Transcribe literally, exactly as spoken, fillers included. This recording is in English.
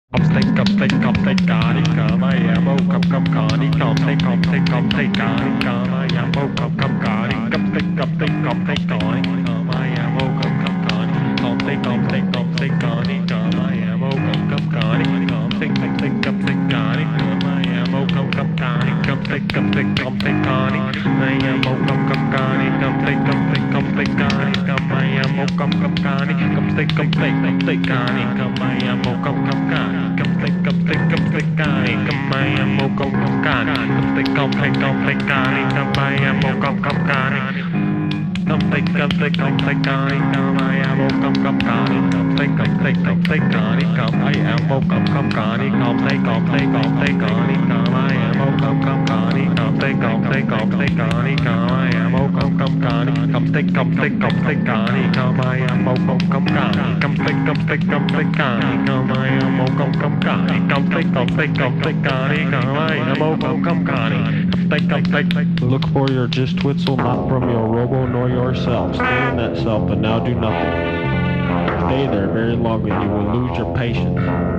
Come take, come take, come take, Gani, come I am, oh, come, come, Gani, come take, come take, come take, Gani, come I am, oh, come, come, Gani, come take, come take, come take, Gani, come I am, oh, come, come, Gani, come take, come take, come take, Gani, come I am, oh, come, come, Gani, come take, come take, come take, Gani, come I am, oh, come, come, Gani, come take, come take, come take, Gani, I am, oh, come, come, Gani, come take, come take, come take, Gani, come I am, oh, come, come, Gani, come take, come take, come take, Gani, come I am, oh, come, come, Gani. Come take, come take, come take, Gani, come I am, oh, come, come, Gani, come take, come take, come take, Gani, come I am, oh, come, come, Gani. Come take, come take, come take, Gani, come I am, oh, come, come, Gani, come take, come take, come take, Gani, come I am, oh, come, come, Gani, come take, come take, come take, Gani, come I am, oh, come, come, Gani, come take, come take, come take, Gani, come I am, oh, come, come, Gani, come take, come take, come take, Gani, come I am, oh, come, come, Gani, come take, come take, come take, Gani, come I am, oh, come, come, Gani, come take, come take, come take, Gani, come I am, oh, come, come, Gani, come take, come take, take. Look for your just twitzel, not from your robo nor yourself. Stay in that self and now do nothing. Stay there very long and you will lose your patience.